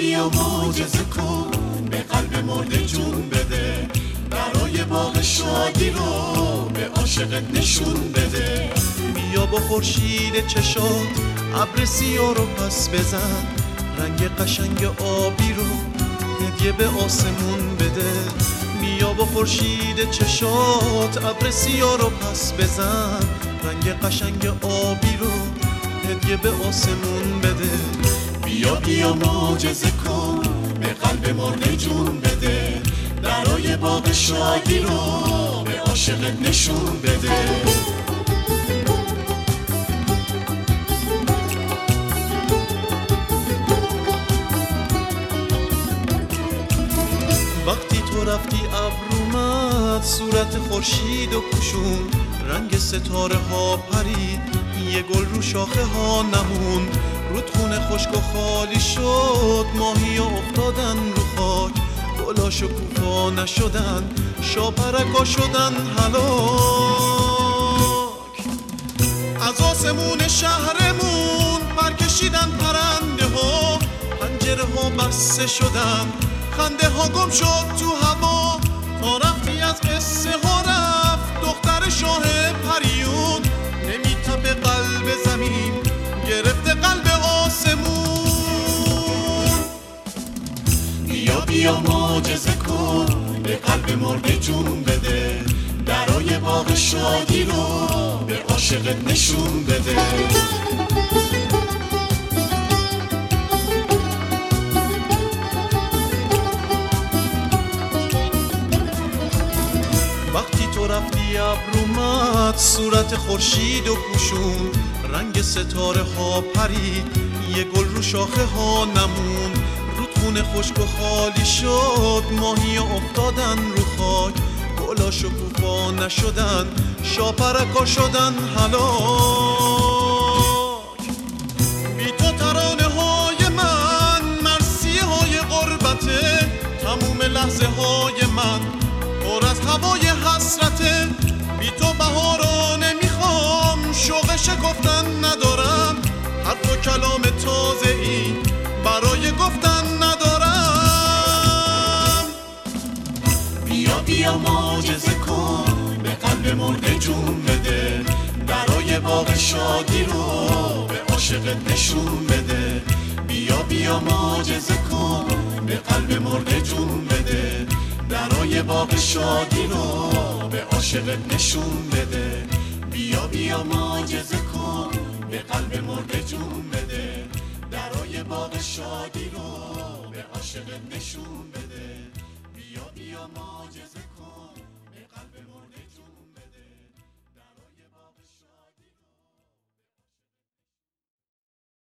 بیا معجزه کن، به قلب مرده جون بده، برای باغ شادی رو به عاشقت نشون بده. بیا با خورشید چشات ابر سیاه رو پس بزن، رنگ قشنگ آبی رو هدیه به آسمون بده. بیا با خورشید چشات ابر سیاه رو پس بزن، رنگ قشنگ آبی رو هدیه به آسمون بده. بیا معجزه کن، به قلب مرده جون بده، برای باغ شادی رو به عاشقت نشون بده. وقتی تو رفتی ابر اومد، صورت خورشید و پوشون، رنگ ستاره ها پرید، یه گل رو شاخه ها نمون. رودخونه خشک و خالی شد، ماهی افتادن رو خاک، گلا شکوفا نشدن، شاپرکا شدن هلاک. از آسمون شهرمون پرکشیدن پرنده ها، پنجره ها بسته شدن، خنده ها گم شد تو هوا. تا رفتی از قصه ها رفت دختر شاه پریون، نمیتپه قلب زمین گرفته قلب آسمون. بیا معجزه کن، به قلب مرده جون بده، برای باغ شادی رو به عاشقت نشون بده. وقتی تو رفتی ابر اومد، صورت خورشید و پوشون، رنگ ستاره ها پرید، یه گل رو شاخه ها نمون. رودخونه خشک و خالی شد، ماهی افتادن رو خاک، گلا شکوفا نشدن، شاپرکا شدن هلاک. بی تو ترانه های من مرثیه های غربته، تموم لحظه های من پر از هوای حسرته. بی تو بهارا نمیخوام، شوق شکفتن ندارم، حرف و کلام تازه ای برای گفتن ندارم. بیا معجزه کن، به قلب مرده جون بده، برای باغ شادی رو به عاشقت نشون بده. بیا معجزه کن، به قلب مرده جون بده، برای باغ شادی رو به عاشقت نشون بده. بیا معجزه کن، به قلب مرده جون بده، برای باغ شادی رو به عاشقت نشون بده. بیا معجزه کن.